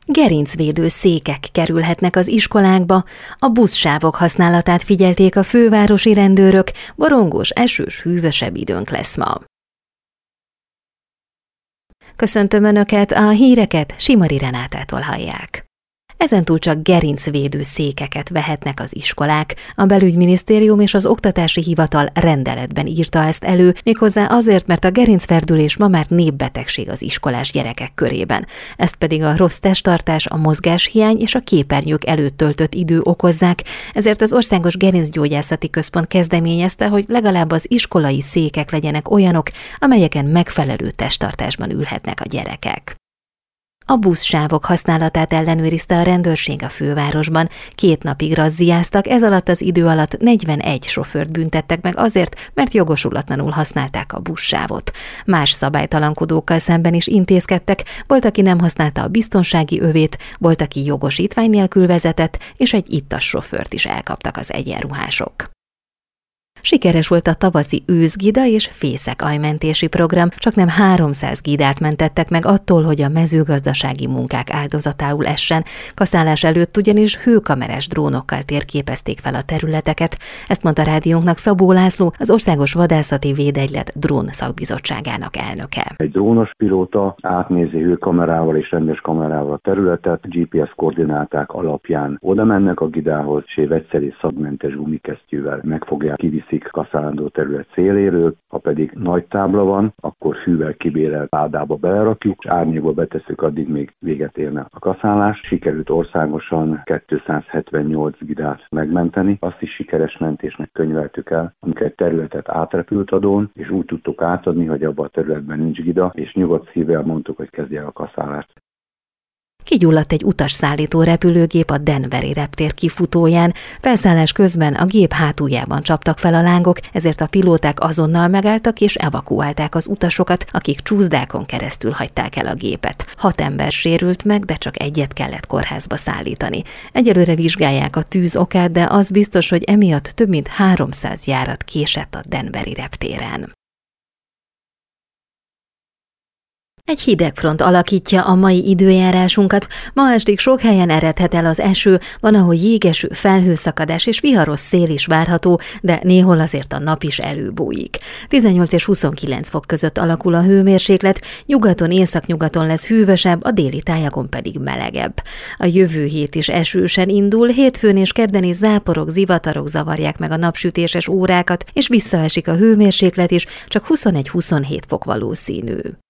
Gerincvédő székek kerülhetnek az iskolákba, a buszsávok használatát figyelték a fővárosi rendőrök, borongós, esős, hűvösebb időnk lesz ma. Köszöntöm Önöket, a híreket Simari Renátától hallják. Ezentúl csak gerincvédő székeket vehetnek az iskolák. A Belügyminisztérium és az Oktatási Hivatal rendeletben írta ezt elő, méghozzá azért, mert a gerincferdülés ma már népbetegség az iskolás gyerekek körében. Ezt pedig a rossz testtartás, a mozgáshiány és a képernyők előtt töltött idő okozzák, ezért az Országos Gerincgyógyászati Központ kezdeményezte, hogy legalább az iskolai székek legyenek olyanok, amelyeken megfelelő testtartásban ülhetnek a gyerekek. A buszsávok használatát ellenőrizte a rendőrség a fővárosban. 2 napig razziáztak, ez alatt az idő alatt 41 sofőrt büntettek meg azért, mert jogosulatlanul használták a buszsávot. Más szabálytalankodókkal szemben is intézkedtek, volt, aki nem használta a biztonsági övét, volt, aki jogosítvány nélkül vezetett, és egy ittas sofőrt is elkaptak az egyenruhások. Sikeres volt a tavaszi őszgida és fészek ajmentési program, csaknem 300 gidát mentettek meg attól, hogy a mezőgazdasági munkák áldozatául essen. Kaszálás előtt ugyanis hőkamerás drónokkal térképezték fel a területeket. Ezt mondta rádiónknak Szabó László, az Országos Vadászati Védegylet drón szakbizottságának elnöke. Egy drónos pilóta átnézi hőkamerával és rendes kamerával a területet, GPS koordináták alapján oda mennek a gidához, és egy vegyszeri szagmentes gumikesztyűvel megfogják, kiviszik kaszálandó terület széléről, ha pedig nagy tábla van, akkor fűvel kibélelt pádába belerakjuk, és árnyékba betesszük, addig még véget érne a kaszálás. Sikerült országosan 278 gidát megmenteni, azt is sikeres mentésnek könyveltük el, amikor egy területet átrepült a drón, és úgy tudtuk átadni, hogy abban a területben nincs gida, és nyugodt szívvel mondtuk, hogy kezdje el a kaszálást. Kigyulladt egy utasszállító repülőgép a Denveri reptér kifutóján. Felszállás közben a gép hátuljában csaptak fel a lángok, ezért a pilóták azonnal megálltak és evakuálták az utasokat, akik csúszdákon keresztül hagyták el a gépet. 6 ember sérült meg, de csak egyet kellett kórházba szállítani. Egyelőre vizsgálják a tűz okát, de az biztos, hogy emiatt több mint 300 járat késett a Denveri reptéren. Egy hidegfront alakítja a mai időjárásunkat. Ma estig sok helyen eredhet el az eső, van, ahol jégeső, felhőszakadás és viharos szél is várható, de néhol azért a nap is előbújik. 18 és 29 fok között alakul a hőmérséklet, nyugaton, északnyugaton lesz hűvösebb, a déli tájakon pedig melegebb. A jövő hét is esősen indul, hétfőn és kedden is záporok, zivatarok zavarják meg a napsütéses órákat, és visszaesik a hőmérséklet is, csak 21-27 fok valószínű.